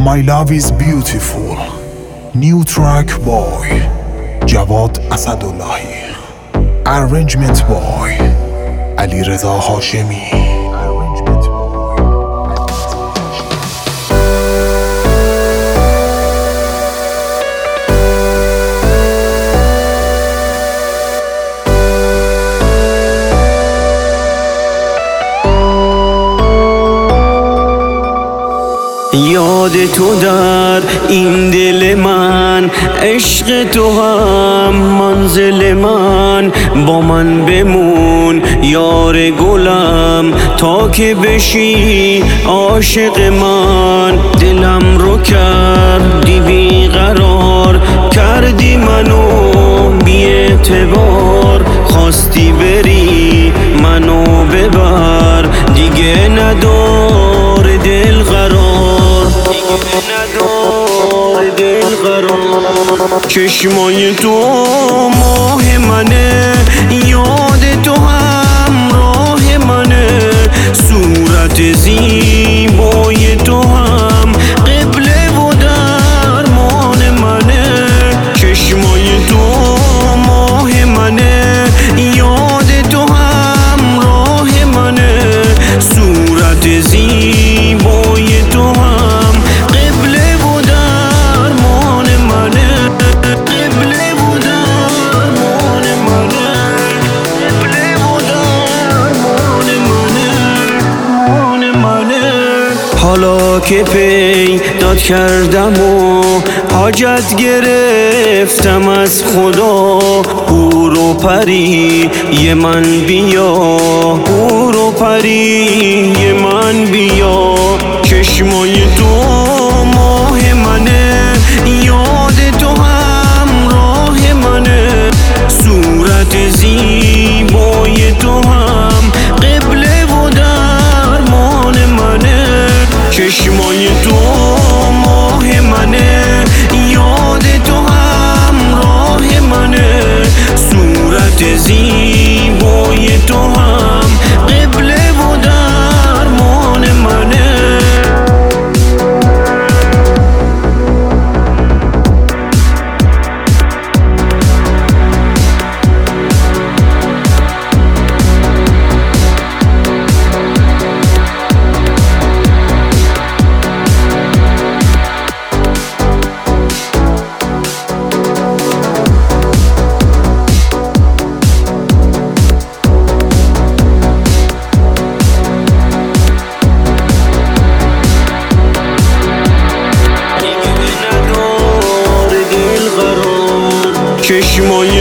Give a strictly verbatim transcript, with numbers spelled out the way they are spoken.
My love is beautiful. New track by جواد اسداللهی. Arrangement by علیرضا هاشمی. یاد تو در این دل من، عشق تو هم منزل من. با من بمون یار گلم تا که بشی عاشق من. دلم رو کردی بیقرار، کردی منو بی اعتبار. خواستی بری منو ببر، دیگه ندار دل قرار، ندار دل قرار. چشمای تو ماه منه، یاد تو همراه منه. صورت زیبای تو هم قبله و درمان منه. چشمای تو ماه منه، یاد تو همراه منه. صورت زیبای تو هم قبله و درمان منه. قبله و درمان منه. قبله و درمان منه. منه. حالا که پیدات کردم و حاجت گرفتم از خدا، حور و پری یه من بیا، حور و پری یه من بیا. چشمای تو ماه منه، یاد تو همراه منه. صورت زیبای تو هم قبله و درمان منه. چشمای تو ماه منه، یاد تو همراه منه. صورت زیبای تو هم قبله و درمان منه. چشمای